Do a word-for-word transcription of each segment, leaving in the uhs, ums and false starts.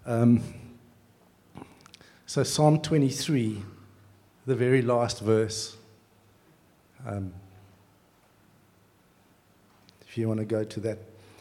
Um, so Psalm twenty-three, the very last verse. Um, if you want to go to that.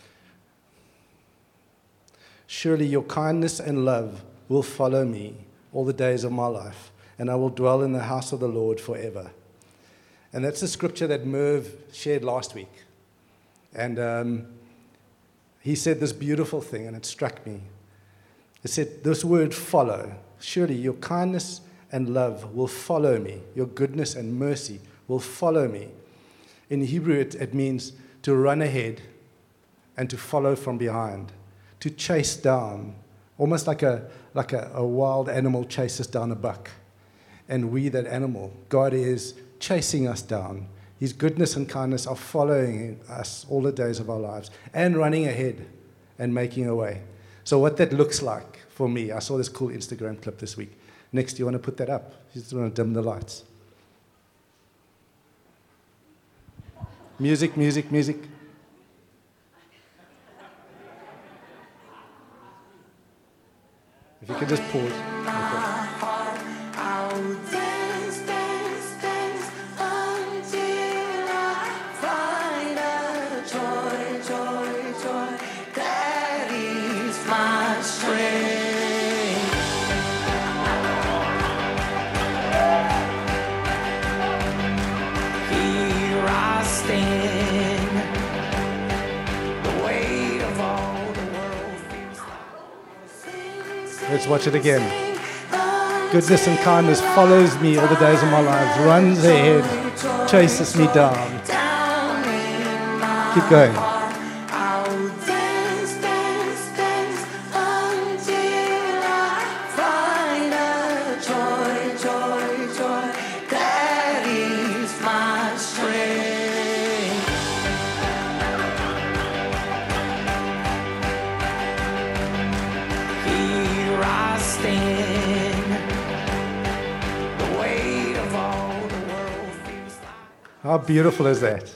Surely your kindness and love will follow me all the days of my life, and I will dwell in the house of the Lord forever. And that's the scripture that Merv shared last week. And um, he said this beautiful thing, and it struck me. It said, this word follow, surely your kindness and love will follow me. Your goodness and mercy will follow me. In Hebrew, it, it means to run ahead and to follow from behind, to chase down, almost like a like a, a wild animal chases down a buck. And we, that animal, God is chasing us down. His goodness and kindness are following us all the days of our lives and running ahead and making a way. So what that looks like for me, I saw this cool Instagram clip this week. Next, do you want to put that up? You just want to dim the lights. Music, music, music. If you could just pause. Okay. Let's watch it again. Goodness and kindness follows me all the days of my life, runs ahead, chases me down. Keep going. How beautiful is that?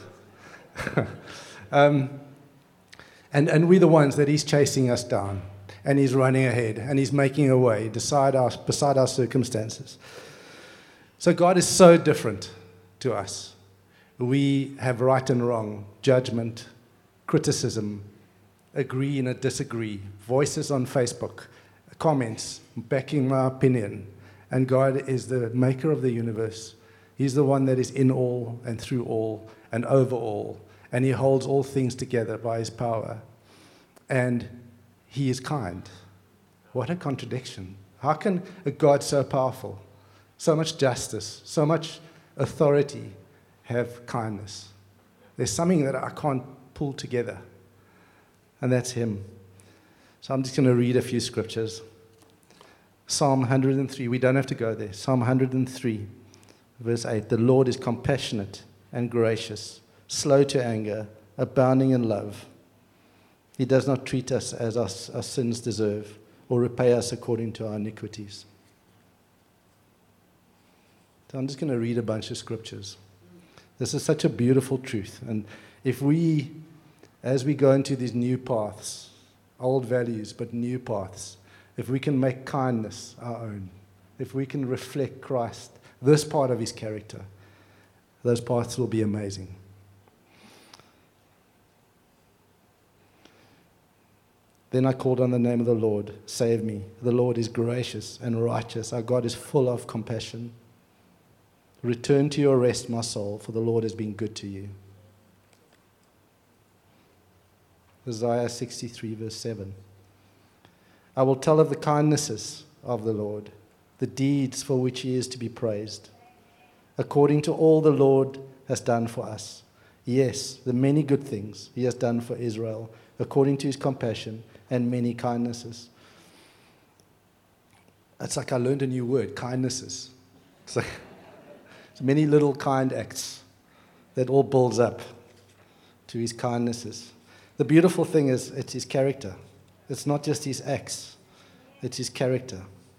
um, and, and we're the ones that he's chasing us down, and he's running ahead, and he's making a way beside our, beside our circumstances. So God is so different to us. We have right and wrong, judgment, criticism, agree and a disagree, voices on Facebook, comments backing my opinion, and God is the maker of the universe. He's the one that is in all and through all and over all, and he holds all things together by his power. And he is kind. What a contradiction. How can a God so powerful, so much justice, so much authority have kindness? There's something that I can't pull together, and that's him. So I'm just going to read a few scriptures. Psalm one hundred three, we don't have to go there. Psalm one hundred three. Verse eight, the Lord is compassionate and gracious, slow to anger, abounding in love. He does not treat us as our, our sins deserve or repay us according to our iniquities. So I'm just going to read a bunch of scriptures. This is such a beautiful truth. And if we, as we go into these new paths, old values, but new paths, if we can make kindness our own, if we can reflect Christ, this part of his character, those paths will be amazing. Then I called on the name of the Lord, save me. The Lord is gracious and righteous. Our God is full of compassion. Return to your rest, my soul, for the Lord has been good to you. Isaiah sixty-three, verse seven. I will tell of the kindnesses of the Lord, the deeds for which he is to be praised, according to all the Lord has done for us. Yes, the many good things he has done for Israel, according to his compassion and many kindnesses. It's like I learned a new word, kindnesses. It's like it's many little kind acts that all builds up to his kindnesses. The beautiful thing is it's his character. It's not just his acts, it's his character.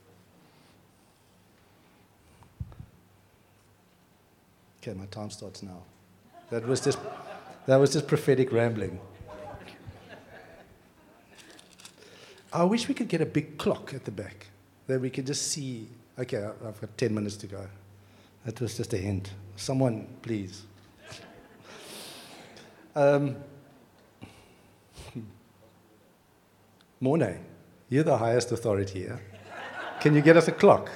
Okay, my time starts now. That was just that was just prophetic rambling. I wish we could get a big clock at the back that we could just see, okay, I- I've got ten minutes to go. That was just a hint. Someone, please. Um, Mornay, you're the highest authority here. Can you get us a clock?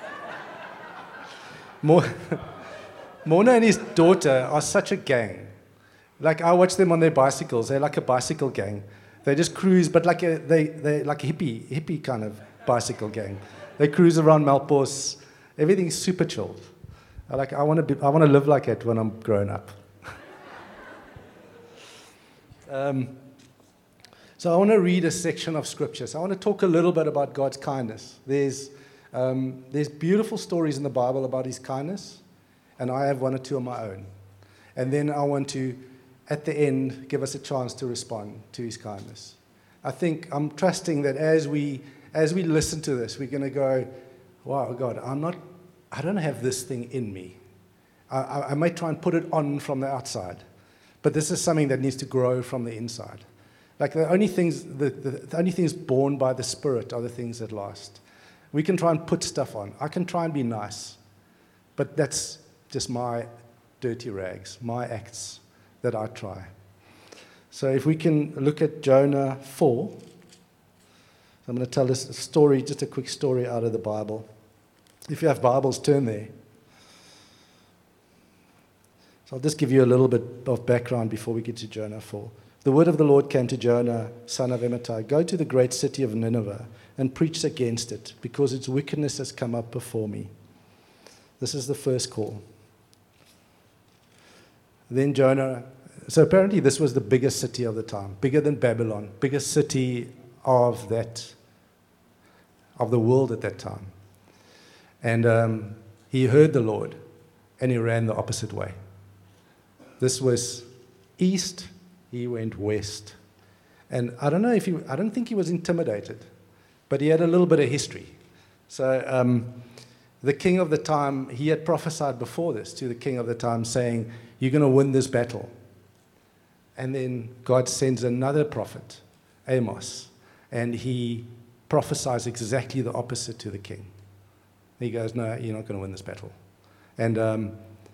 Mor- Mornay and his daughter are such a gang. Like, I watch them on their bicycles. They're like a bicycle gang. They just cruise, but like a they they like a hippie hippie kind of bicycle gang. They cruise around Melkbos. Everything's super chilled. I like I want to be I want to live like it when I'm grown up. um, so I want to read a section of scripture. So I want to talk a little bit about God's kindness. There's um, there's beautiful stories in the Bible about His kindness, and I have one or two of my own. And then I want to, at the end, give us a chance to respond to His kindness. I think I'm trusting that as we as we listen to this, we're going to go, wow, God, I'm not, I don't have this thing in me. I, I, I may try and put it on from the outside, but this is something that needs to grow from the inside. Like the only things, the, the, the only things born by the Spirit are the things that last. We can try and put stuff on. I can try and be nice, but that's just my dirty rags, my acts that I try. So if we can look at Jonah four, I'm going to tell this story, just a quick story out of the Bible. If you have Bibles, turn there. So I'll just give you a little bit of background before we get to Jonah four. The word of the Lord came to Jonah, son of Amittai, go to the great city of Nineveh and preach against it, because its wickedness has come up before me. This is the first call. Then Jonah, so apparently this was the biggest city of the time, bigger than Babylon, biggest city of that, of the world at that time. And um, he heard the Lord, and he ran the opposite way. This was east, he went west. And I don't know if he, I don't think he was intimidated, but he had a little bit of history. So um, the king of the time, he had prophesied before this to the king of the time, saying, you're going to win this battle. And then God sends another prophet, Amos, and he prophesies exactly the opposite to the king. He goes, no, you're not going to win this battle. And um,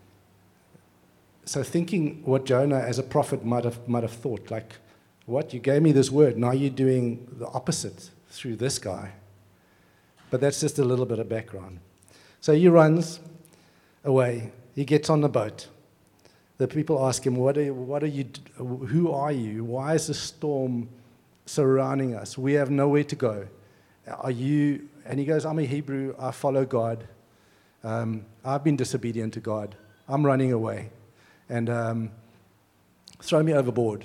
so thinking what Jonah as a prophet might have, might have thought, like, what, you gave me this word, now you're doing the opposite through this guy. But that's just a little bit of background. So he runs away. He gets on the boat. The people ask him, what are, what are you, who are you? Why is the storm surrounding us? We have nowhere to go. Are you, and he goes, I'm a Hebrew, I follow God. Um, I've been disobedient to God. I'm running away. And um, throw me overboard.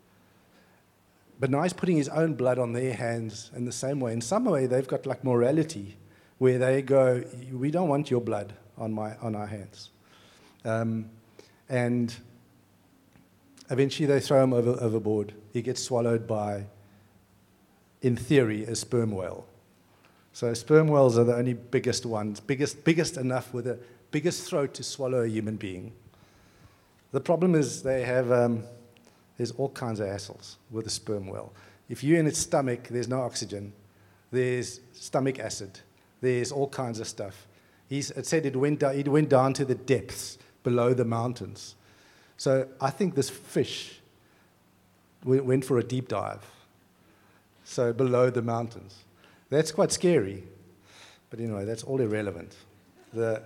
But now he's putting his own blood on their hands in the same way. In some way, they've got like morality, where they go, we don't want your blood on my on our hands. Um, and eventually they throw him over, overboard. He gets swallowed by, in theory, a sperm whale. So sperm whales are the only biggest ones, biggest, biggest enough with a biggest throat to swallow a human being. The problem is they have, um, there's all kinds of hassles with a sperm whale. If you're in its stomach, there's no oxygen. There's stomach acid. There's all kinds of stuff. He's, it said it went, down, it went down to the depths below the mountains. So I think this fish went for a deep dive. So below the mountains. That's quite scary. But anyway, that's all irrelevant. The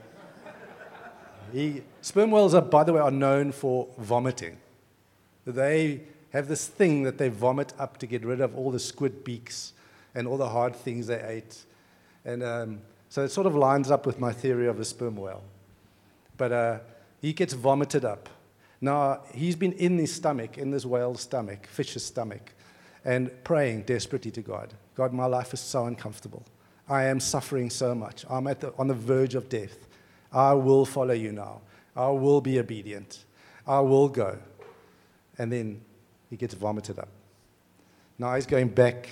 he, sperm whales, are, by the way, are known for vomiting. They have this thing that they vomit up to get rid of all the squid beaks and all the hard things they ate. And um, so it sort of lines up with my theory of a sperm whale. But uh, he gets vomited up. Now, he's been in his stomach, in this whale's stomach, fish's stomach, and praying desperately to God. God, my life is so uncomfortable. I am suffering so much. I'm at the, on the verge of death. I will follow you now. I will be obedient. I will go. And then he gets vomited up. Now he's going back,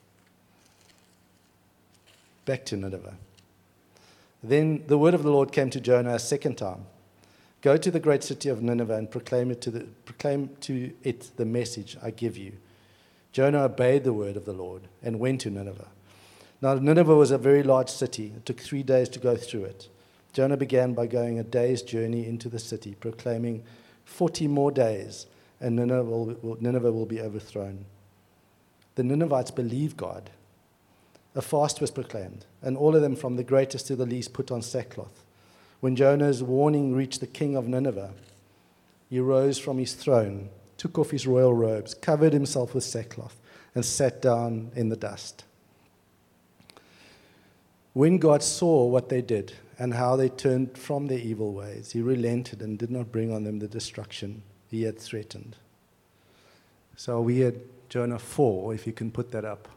back to Nineveh. Then the word of the Lord came to Jonah a second time. Go to the great city of Nineveh and proclaim it to the, proclaim to it the message I give you. Jonah obeyed the word of the Lord and went to Nineveh. Now, Nineveh was a very large city. It took three days to go through it. Jonah began by going a day's journey into the city, proclaiming, forty more days, and Nineveh will, will, Nineveh will be overthrown. The Ninevites believed God. A fast was proclaimed, and all of them, from the greatest to the least, put on sackcloth. When Jonah's warning reached the king of Nineveh, he rose from his throne, took off his royal robes, covered himself with sackcloth, and sat down in the dust. When God saw what they did and how they turned from their evil ways, he relented and did not bring on them the destruction he had threatened. So we had Jonah four, if you can put that up.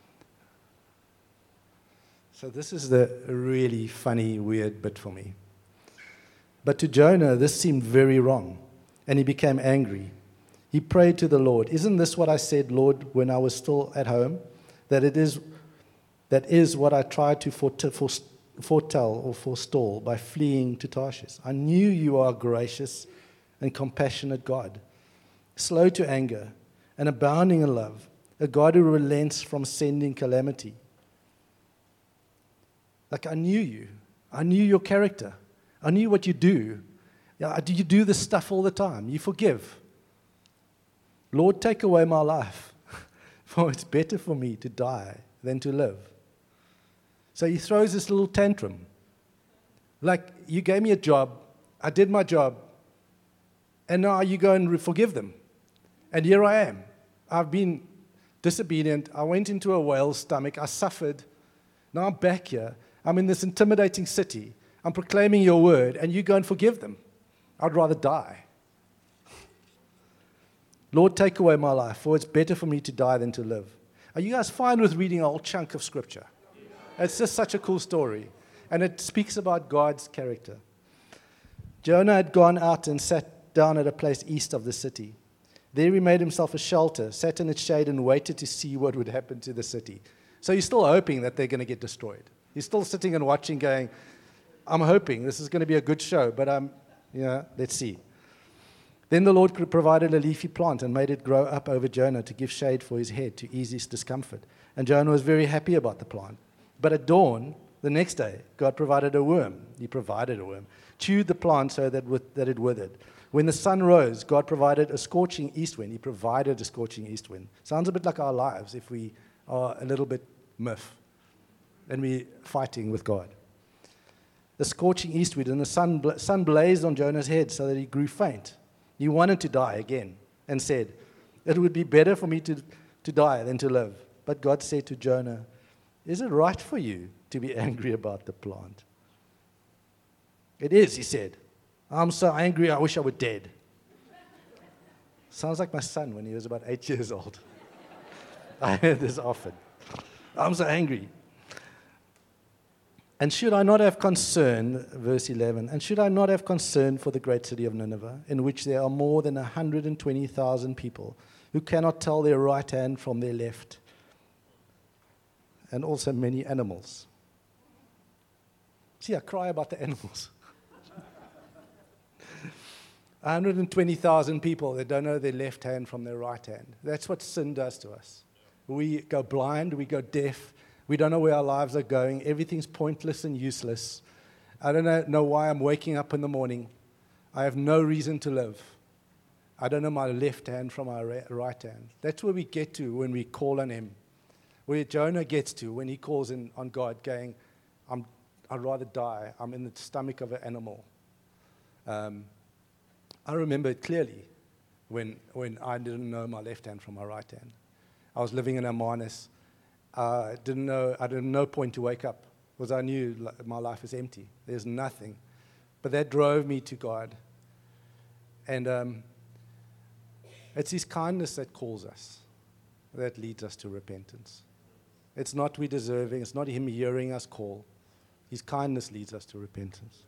So this is the really funny, weird bit for me. But to Jonah, this seemed very wrong, and he became angry. He prayed to the Lord, "Isn't this what I said, Lord, when I was still at home? That it is, that is what I tried to foretell or forestall by fleeing to Tarshish. I knew you are a gracious and compassionate God, slow to anger and abounding in love, a God who relents from sending calamity." Like, I knew you. I knew your character. I knew what you do. Yeah, do you do this stuff all the time? You forgive. Lord, take away my life, for it's better for me to die than to live. So he throws this little tantrum. Like, you gave me a job, I did my job, and now you go and forgive them. And here I am. I've been disobedient. I went into a whale's stomach. I suffered. Now I'm back here. I'm in this intimidating city. I'm proclaiming your word, and you go and forgive them. I'd rather die. Lord, take away my life, for it's better for me to die than to live. Are you guys fine with reading a whole chunk of Scripture? It's just such a cool story, and it speaks about God's character. Jonah had gone out and sat down at a place east of the city. There he made himself a shelter, sat in its shade, and waited to see what would happen to the city. So he's still hoping that they're going to get destroyed. He's still sitting and watching, going, I'm hoping this is going to be a good show, but um, yeah, let's see. Then the Lord provided a leafy plant and made it grow up over Jonah to give shade for his head, to ease his discomfort. And Jonah was very happy about the plant. But at dawn, the next day, God provided a worm. He provided a worm, chewed the plant so that, with, that it withered. When the sun rose, God provided a scorching east wind. He provided a scorching east wind. Sounds a bit like our lives if we are a little bit miff and we're fighting with God. The scorching east wind, and the sun, bla- sun blazed on Jonah's head so that he grew faint. He wanted to die again and said, it would be better for me to, to die than to live. But God said to Jonah, is it right for you to be angry about the plant? It is, he said. I'm so angry, I wish I were dead. Sounds like my son when he was about eight years old. I heard this often. I'm so angry. And should I not have concern, verse eleven, and should I not have concern for the great city of Nineveh, in which there are more than one hundred twenty thousand people who cannot tell their right hand from their left, and also many animals? See, I cry about the animals. one hundred twenty thousand people that don't know their left hand from their right hand. That's what sin does to us. We go blind, we go deaf, we don't know where our lives are going. Everything's pointless and useless. I don't know, know why I'm waking up in the morning. I have no reason to live. I don't know my left hand from my right hand. That's where we get to when we call on him. Where Jonah gets to when he calls in on God, going, I'm, I'd rather die. I'm in the stomach of an animal. Um, I remember it clearly when, when I didn't know my left hand from my right hand. I was living in Hermanus. I uh, didn't know, I had no point to wake up because I knew my life is empty. There's nothing. But that drove me to God. And um, it's his kindness that calls us, that leads us to repentance. It's not we deserving. It's not him hearing us call. His kindness leads us to repentance.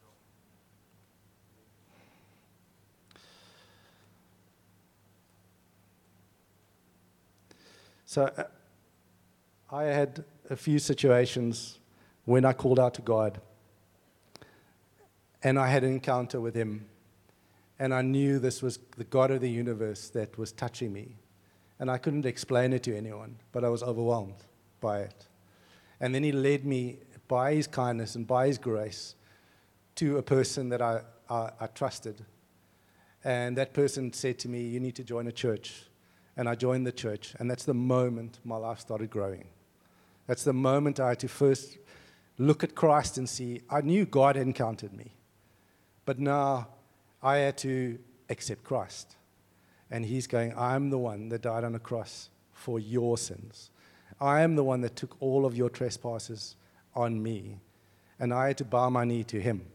So uh, I had a few situations when I called out to God, and I had an encounter with him, and I knew this was the God of the universe that was touching me. And I couldn't explain it to anyone, but I was overwhelmed by it. And then he led me by his kindness and by his grace to a person that I, I, I trusted. And that person said to me, you need to join a church. And I joined the church. And that's the moment my life started growing. That's the moment I had to first look at Christ and see, I knew God had encountered me. But now I had to accept Christ. And he's going, I'm the one that died on a cross for your sins. I am the one that took all of your trespasses on me. And I had to bow my knee to him.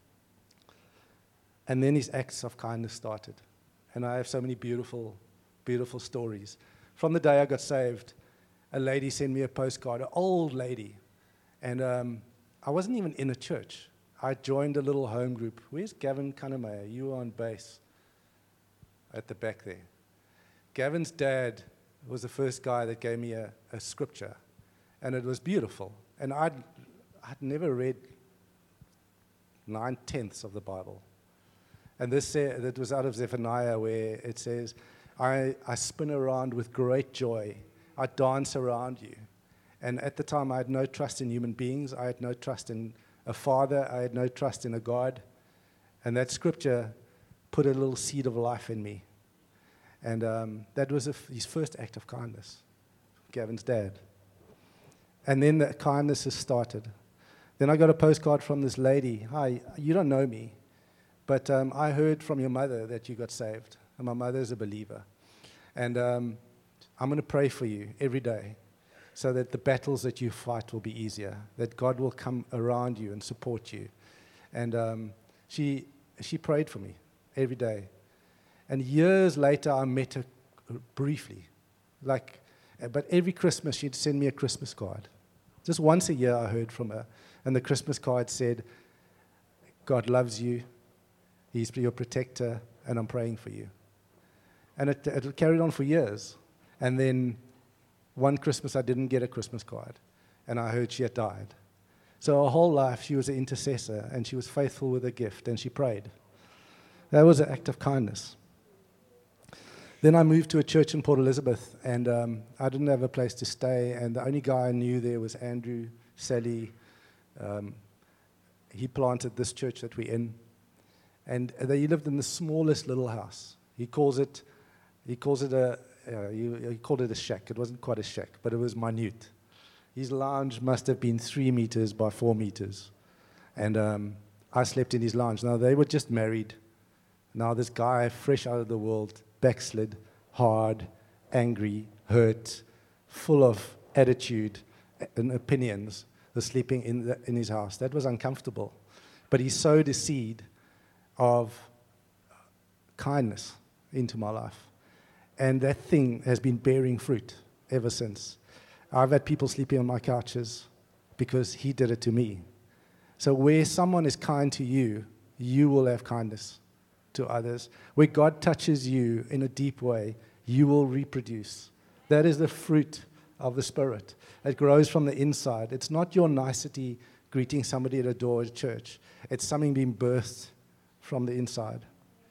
And then his acts of kindness started. And I have so many beautiful, beautiful stories. From the day I got saved, a lady sent me a postcard, an old lady. And um, I wasn't even in a church. I joined a little home group. Where's Gavin Kannemeyer? You were on bass at the back there. Gavin's dad was the first guy that gave me a, a scripture. And it was beautiful. And I'd, I'd never read nine-tenths of the Bible. And this said, that was out of Zephaniah, where it says, I, I spin around with great joy. I dance around you. And at the time, I had no trust in human beings. I had no trust in a father. I had no trust in a God. And that scripture put a little seed of life in me. And um, that was a, his first act of kindness, Gavin's dad. And then the kindness has started. Then I got a postcard from this lady. Hi, you don't know me, but um, I heard from your mother that you got saved. And my mother is a believer. And um, I'm going to pray for you every day so that the battles that you fight will be easier, that God will come around you and support you. And um, she she prayed for me every day. And years later, I met her briefly. Like, but every Christmas, she'd send me a Christmas card. Just once a year, I heard from her. And the Christmas card said, God loves you. He's your protector, and I'm praying for you. And it, it carried on for years. And then one Christmas, I didn't get a Christmas card. And I heard she had died. So her whole life, she was an intercessor, and she was faithful with her gift, and she prayed. That was an act of kindness. Then I moved to a church in Port Elizabeth, and um, I didn't have a place to stay, and the only guy I knew there was Andrew Sally. Um, he planted this church that we're in, and they lived in the smallest little house. He calls it, he calls it a, uh, he, he called it a shack. It wasn't quite a shack, but it was minute. His lounge must have been three meters by four meters, and um, I slept in his lounge. Now they were just married. Now this guy, fresh out of the world, backslid, hard, angry, hurt, full of attitude and opinions, was sleeping in, the, in his house. That was uncomfortable. But he sowed a seed of kindness into my life. And that thing has been bearing fruit ever since. I've had people sleeping on my couches because he did it to me. So where someone is kind to you, you will have kindness to others. Where God touches you in a deep way, you will reproduce. That is the fruit of the Spirit. It grows from the inside. It's not your nicety greeting somebody at a door at church. It's something being birthed from the inside.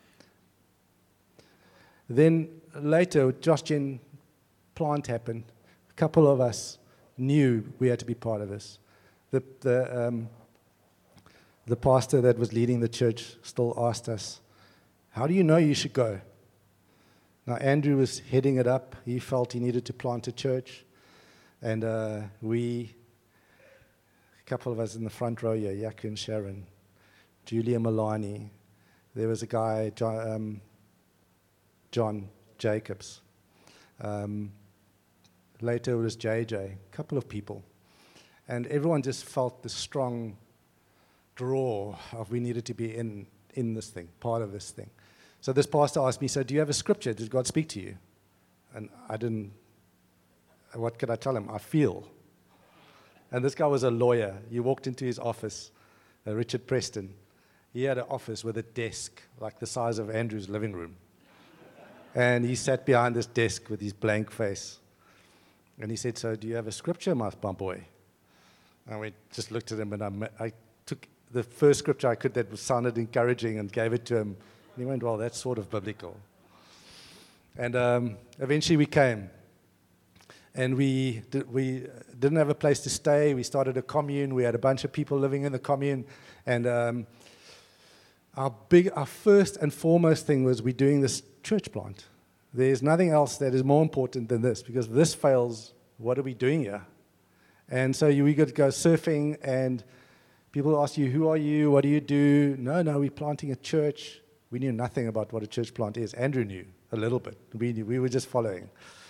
Then later, Josh Gen plant happened. A couple of us knew we had to be part of this. The, the, um, the pastor that was leading the church still asked us, how do you know you should go? Now, Andrew was heading it up. He felt he needed to plant a church. And uh, we, a couple of us in the front row here, Yaku and Sharon, Julia Milani, there was a guy, John, um, John Jacobs. Um, later it was J J, a couple of people. And everyone just felt the strong draw of we needed to be in, in this thing, part of this thing. So this pastor asked me, so do you have a scripture? Did God speak to you? And I didn't, what could I tell him? I feel. And this guy was a lawyer. He walked into his office, uh, Richard Preston. He had an office with a desk like the size of Andrew's living room. And he sat behind this desk with his blank face. And he said, so do you have a scripture, my boy? And we just looked at him, and I, I took the first scripture I could that sounded encouraging and gave it to him. And he went, well, that's sort of biblical. And um, eventually we came. And we, did, we didn't have a place to stay. We started a commune. We had a bunch of people living in the commune. And um, our, big, our first and foremost thing was we're doing this church plant. There's nothing else that is more important than this, because if this fails, what are we doing here? And so you, we got to go surfing, and people ask you, who are you? What do you do? No, no, we're planting a church. We knew nothing about what a church plant is. Andrew knew a little bit. We knew, we were just following.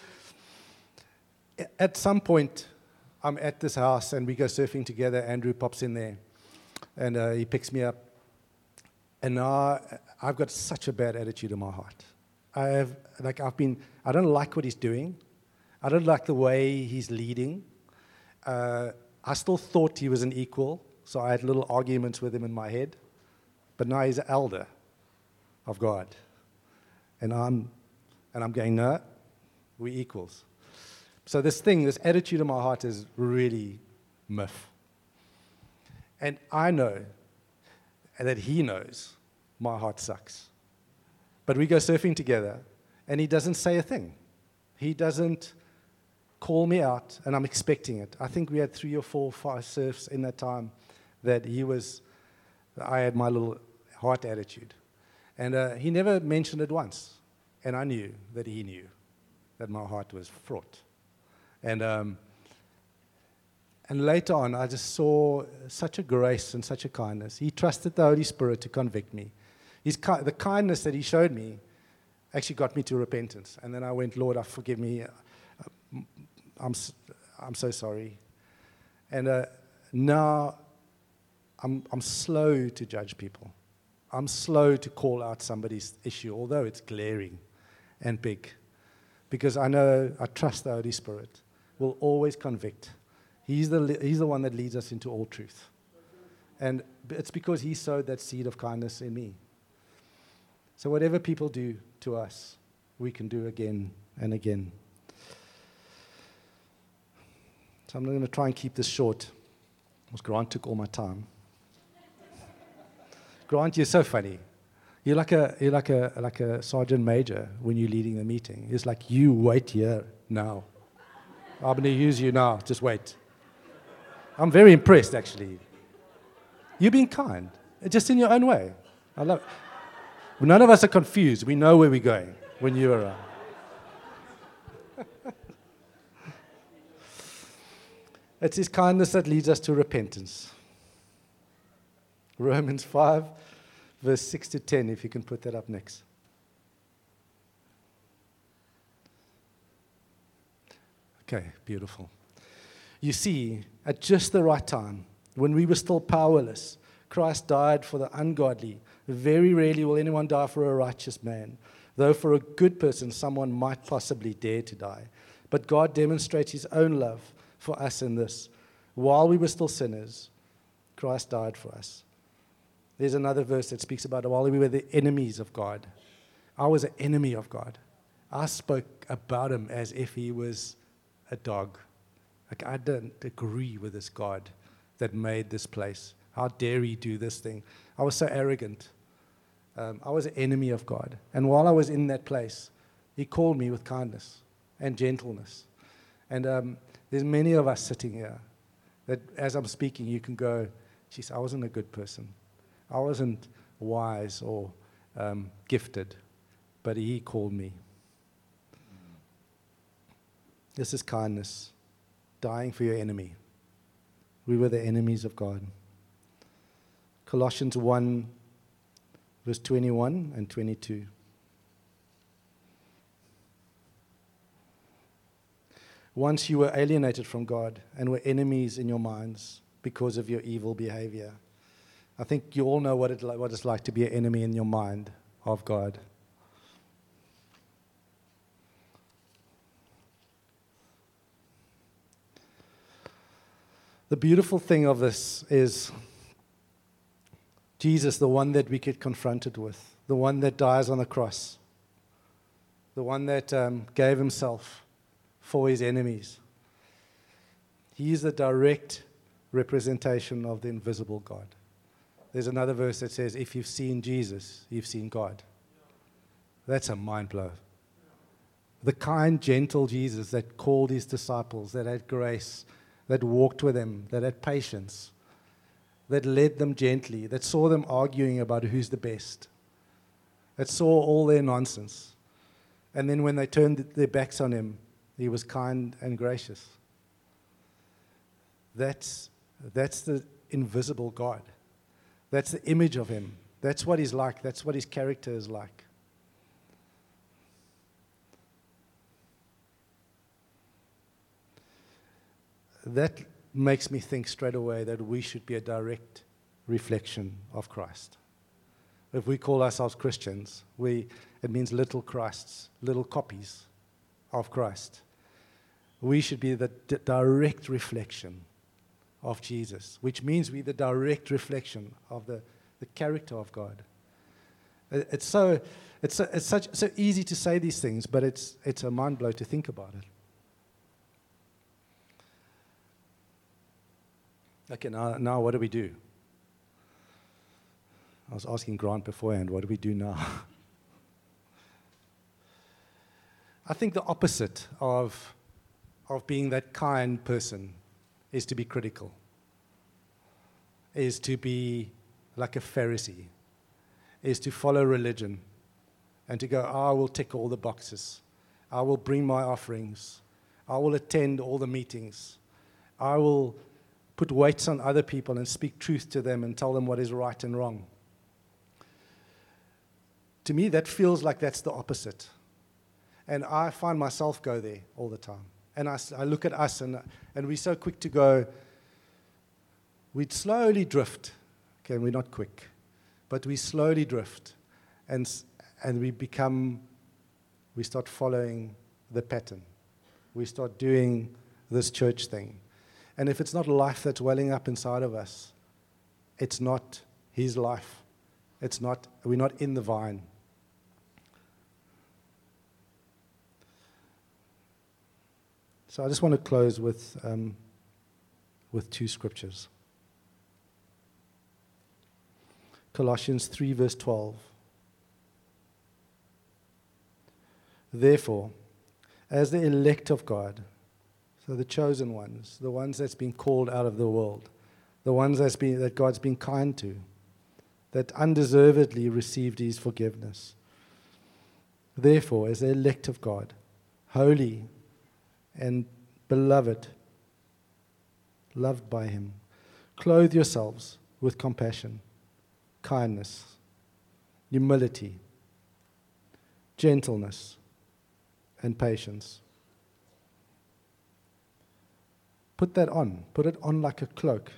At some point, I'm at this house, and we go surfing together. Andrew pops in there, and uh, he picks me up. And now I've got such a bad attitude in my heart. I have, like, I've been, I don't like what he's doing. I don't like the way he's leading. Uh, I still thought he was an equal, so I had little arguments with him in my head. But now he's an elder of God. And I'm, and I'm going, no, we're equals. So this thing, this attitude in my heart is really myth. And I know that he knows my heart sucks. But we go surfing together, and he doesn't say a thing. He doesn't call me out, and I'm expecting it. I think we had three or four, five surfs in that time that he was, I had my little heart attitude. And uh, he never mentioned it once. And I knew that he knew that my heart was fraught. And um, and later on, I just saw such a grace and such a kindness. He trusted the Holy Spirit to convict me. His ki- the kindness that he showed me actually got me to repentance. And then I went, Lord, I forgive me. I'm I'm so sorry. And uh, now I'm I'm slow to judge people. I'm slow to call out somebody's issue, although it's glaring and big, because I know I trust the Holy Spirit will always convict. He's the he's the one that leads us into all truth, and it's because he sowed that seed of kindness in me. So whatever people do to us, we can do again and again. So I'm going to try and keep this short, because Grant took all my time. Grant, you're so funny. You're like a you're like a like a sergeant major when you're leading the meeting. It's like, you wait here now. I'm going to use you now. Just wait. I'm very impressed, actually. You're being kind, just in your own way. I love it. None of us are confused. We know where we're going when you're around. It's his kindness that leads us to repentance. Romans five, verse six to ten, if you can put that up next. Okay, beautiful. You see, at just the right time, when we were still powerless, Christ died for the ungodly. Very rarely will anyone die for a righteous man, though for a good person someone might possibly dare to die. But God demonstrates his own love for us in this: while we were still sinners, Christ died for us. There's another verse that speaks about while we were the enemies of God. I was an enemy of God. I spoke about him as if he was a dog. Like, I don't agree with this God that made this place. How dare he do this thing? I was so arrogant. Um, I was an enemy of God. And while I was in that place, he called me with kindness and gentleness. And um, there's many of us sitting here that as I'm speaking, you can go, geez, I wasn't a good person. I wasn't wise or um, gifted, but he called me. This is kindness, dying for your enemy. We were the enemies of God. Colossians one, verse twenty-one and twenty-two. Once you were alienated from God and were enemies in your minds because of your evil behavior. I think you all know what, it, what it's like to be an enemy in your mind of God. The beautiful thing of this is Jesus, the one that we get confronted with, the one that dies on the cross, the one that um, gave himself for his enemies. He is the direct representation of the invisible God. There's another verse that says, if you've seen Jesus, you've seen God. That's a mind blow. The kind, gentle Jesus that called his disciples, that had grace, that walked with them, that had patience, that led them gently, that saw them arguing about who's the best, that saw all their nonsense. And then when they turned their backs on him, he was kind and gracious. That's, that's the invisible God. That's the image of him. That's what he's like. That's what his character is like. That makes me think straight away that we should be a direct reflection of Christ. If we call ourselves Christians, we, it means little Christs, little copies of Christ. We should be the d- direct reflection of Jesus, which means we're the direct reflection of the, the character of God. It, it's so it's so, it's such so easy to say these things, but it's it's a mind blow to think about it. Okay, now, now what do we do? I was asking Grant beforehand, what do we do now? I think the opposite of, of being that kind person is to be critical, is to be like a Pharisee, is to follow religion and to go, oh, I will tick all the boxes. I will bring my offerings. I will attend all the meetings. I will put weights on other people and speak truth to them and tell them what is right and wrong. To me, that feels like that's the opposite. And I find myself go there all the time. And I, I look at us, and, and we're so quick to go, we'd slowly drift. Okay, we're not quick, but we slowly drift. And, and we become, we start following the pattern. We start doing this church thing. And if it's not life that's welling up inside of us, it's not his life. It's not, we're not in the vine. So I just want to close with, um, with two scriptures. Colossians three, verse twelve. Therefore, as the elect of God, so the chosen ones, the ones that's been called out of the world, the ones that's been, that God's been kind to, that undeservedly received his forgiveness. Therefore, as the elect of God, holy and beloved, loved by him, clothe yourselves with compassion, kindness, humility, gentleness, and patience. Put that on. Put it on like a cloak.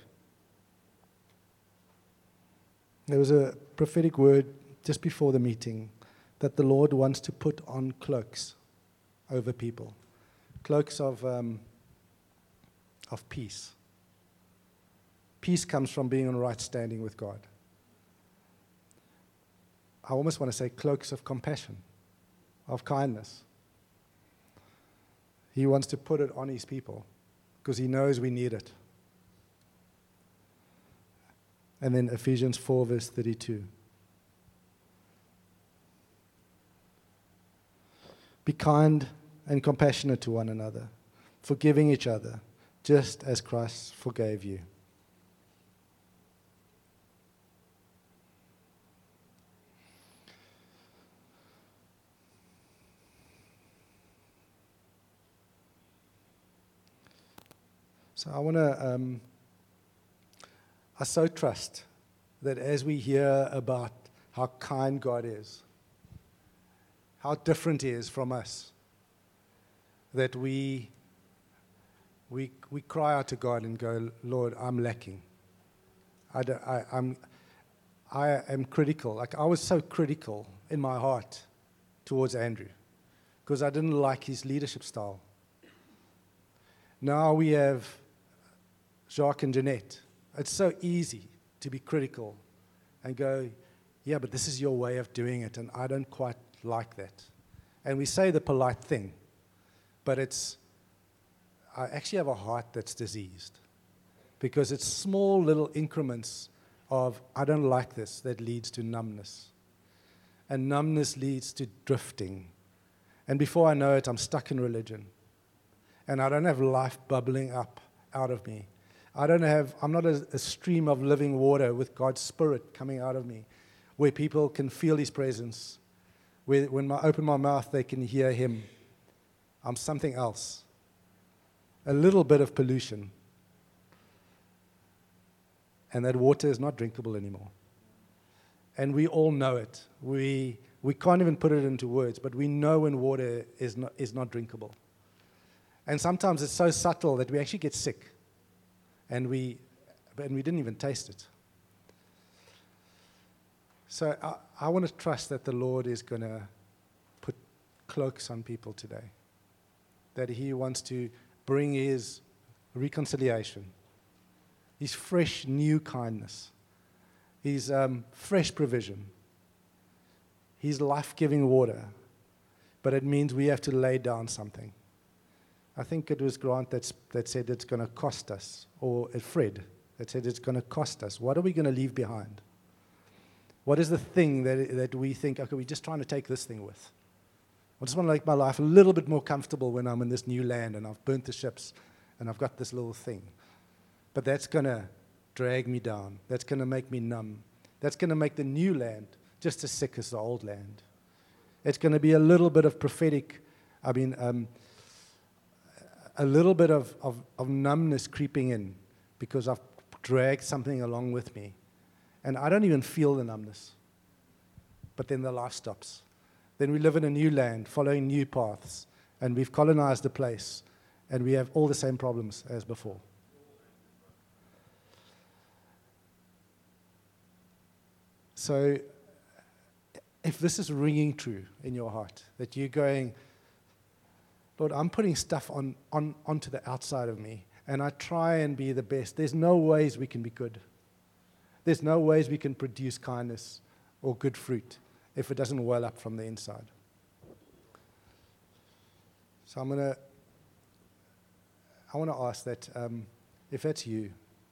There was a prophetic word just before the meeting that the Lord wants to put on cloaks over people. Cloaks of, um, of peace. Peace comes from being in right standing with God. I almost want to say cloaks of compassion, of kindness. He wants to put it on his people, because he knows we need it. And then Ephesians four, verse thirty-two. Be kind and compassionate to one another, forgiving each other, just as Christ forgave you. So I want to, um, I so trust that as we hear about how kind God is, how different he is from us, that we, we, we cry out to God and go, Lord, I'm lacking. I, don't, I, I'm, I am critical. Like I was so critical in my heart towards Andrew because I didn't like his leadership style. Now we have Jacques and Jeanette. It's so easy to be critical and go, yeah, but this is your way of doing it, and I don't quite like that. And we say the polite thing, but it's, I actually have a heart that's diseased because it's small little increments of, I don't like this, that leads to numbness. And numbness leads to drifting. And before I know it, I'm stuck in religion. And I don't have life bubbling up out of me. I don't have, I'm not a, a stream of living water with God's Spirit coming out of me, where people can feel His presence, where when I open my mouth, they can hear Him. I'm something else. A little bit of pollution. And that water is not drinkable anymore. And we all know it. We we can't even put it into words, but we know when water is not is not drinkable. And sometimes it's so subtle that we actually get sick. And we and we didn't even taste it. So I, I want to trust that the Lord is going to put cloaks on people today. That He wants to bring His reconciliation, His fresh new kindness, His um, fresh provision, His life-giving water. But it means we have to lay down something. I think it was Grant that's, that said it's going to cost us, or Fred that said it's going to cost us. What are we going to leave behind? What is the thing that, that we think, okay, we're just trying to take this thing with? I just want to make my life a little bit more comfortable when I'm in this new land and I've burnt the ships and I've got this little thing. But that's going to drag me down. That's going to make me numb. That's going to make the new land just as sick as the old land. It's going to be a little bit of prophetic, I mean, um, a little bit of, of, of numbness creeping in because I've dragged something along with me. And I don't even feel the numbness. But then the life stops. Then we live in a new land, following new paths, and we've colonized the place, and we have all the same problems as before. So, if this is ringing true in your heart, that you're going, Lord, I'm putting stuff on, on onto the outside of me, and I try and be the best. There's no ways we can be good. There's no ways we can produce kindness or good fruit if it doesn't well up from the inside. So I'm going to, I want to ask that um, if that's you,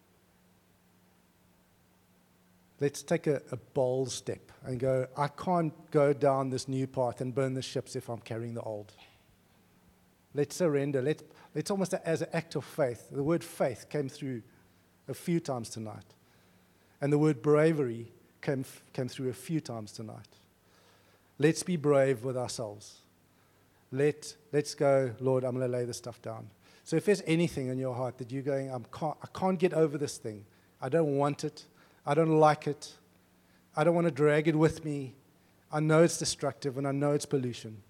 let's take a, a bold step and go, I can't go down this new path and burn the ships if I'm carrying the old. Let's surrender. Let's, let's almost as an act of faith. The word faith came through a few times tonight. And the word bravery came, came through a few times tonight. Let's be brave with ourselves. Let, let's go, Lord, I'm going to lay this stuff down. So if there's anything in your heart that you're going, I'm can't, I can't get over this thing. I don't want it. I don't like it. I don't want to drag it with me. I know it's destructive and I know it's pollution.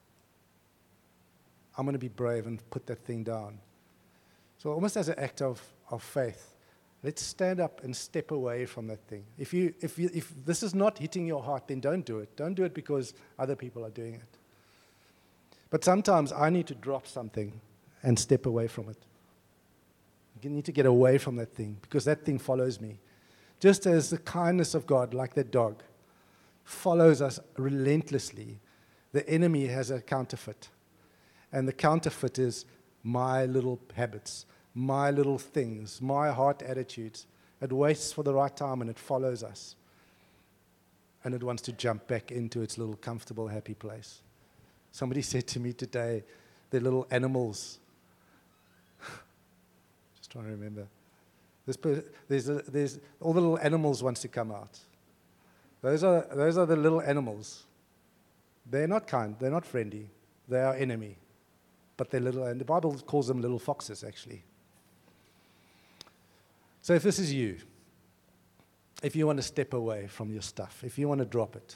I'm going to be brave and put that thing down. So almost as an act of, of faith, let's stand up and step away from that thing. If you, if you, if this is not hitting your heart, then don't do it. Don't do it because other people are doing it. But sometimes I need to drop something and step away from it. You need to get away from that thing because that thing follows me. Just as the kindness of God, like that dog, follows us relentlessly, the enemy has a counterfeit. And the counterfeit is my little habits, my little things, my heart attitudes. It waits for the right time and it follows us. And it wants to jump back into its little comfortable, happy place. Somebody said to me today, they're little animals. Just trying to remember. There's, there's, a, there's all the little animals wants to come out. Those are, those are the little animals. They're not kind. They're not friendly. They are enemy. But they're little, and the Bible calls them little foxes, actually. So if this is you, if you want to step away from your stuff, if you want to drop it,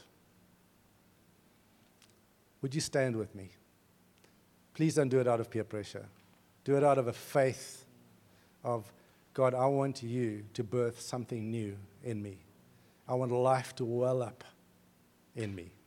would you stand with me? Please don't do it out of peer pressure. Do it out of a faith of, God, I want you to birth something new in me. I want life to well up in me.